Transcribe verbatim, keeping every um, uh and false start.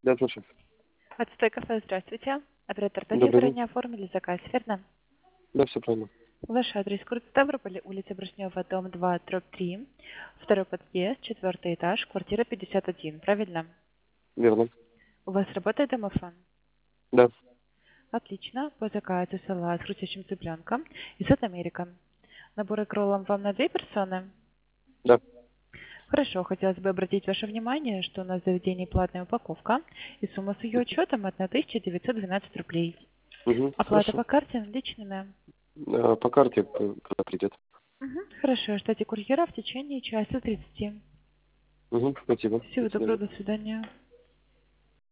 Да, слушаю. Отстой кафе, здравствуйте. Оператор Добрый Танюха, день. не оформили заказ, верно? Да, все правильно. Ваш адрес город Ставрополь, улица Брежнева, дом два, дробь три, второй подъезд, четвертый этаж, квартира пятьдесят один, правильно? Верно. У вас работает домофон? Да. Отлично. По заказу салат с хрустящим цыпленком и сет Америка. Набор роллом вам на две персоны? Да. Хорошо, хотелось бы обратить ваше внимание, что у нас в заведении платная упаковка, и сумма с ее учетом тысяча девятьсот двенадцать рублей. Угу. Оплата Хорошо. по карте наличными. А, по карте, п- когда придет. Мгм. Хорошо, ждите курьера в течение часа тридцати. Угу. Спасибо. До Всего свидания. доброго, до свидания.